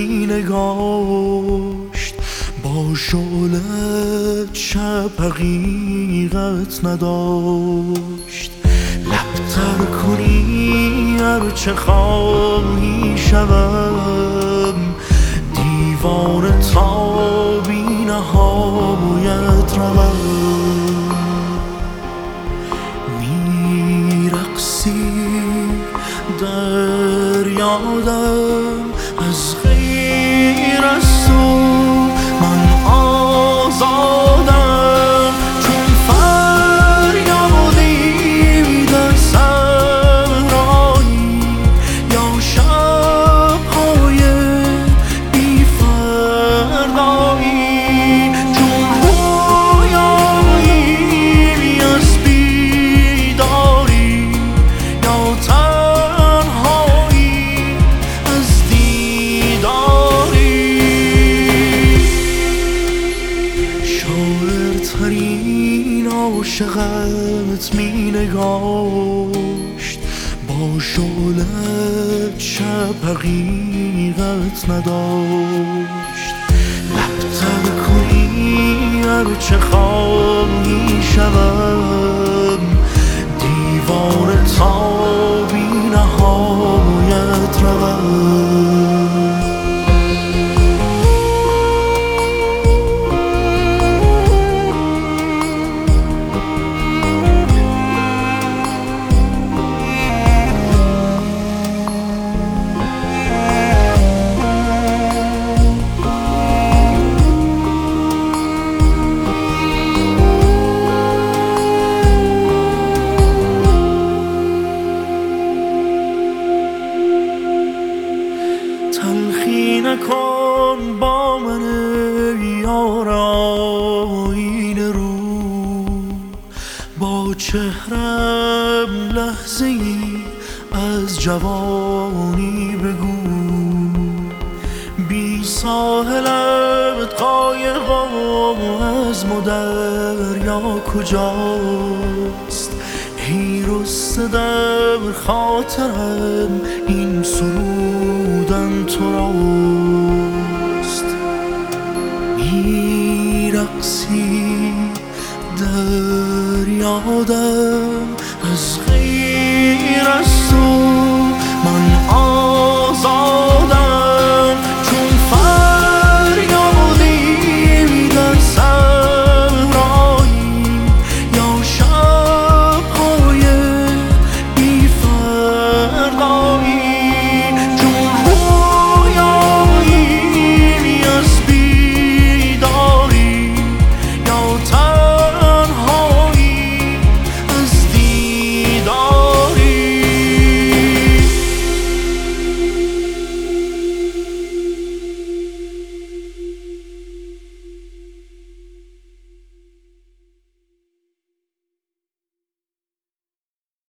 می نگاشت، با شعلت شب حقیقت نداشت. لبتر کنی هرچه خواهی شوم، دیوانه تا بی نهایت روم. میرقصی در یادم، از غیر از تو من آزادم. چون فریادی در صحرایی یا شب‌های بی فردایی، چون رویایی از بیداری یا تنهایی از دیداری. شاعرترین عاشقت می نگاشت، با شعلت شب حقیقت نداشت. لبتر کنی هرچه خواهی شوم، دیوانه تا بی نهایت روم. تلخی نکن با من یار آینه رو، با چهرم لحظه ای از جوانی بگو. بی ساحلت قایقم از دریا کجاست؟ ای رسته در خاطرم این سرودن تو راست. میرقصی در یادم،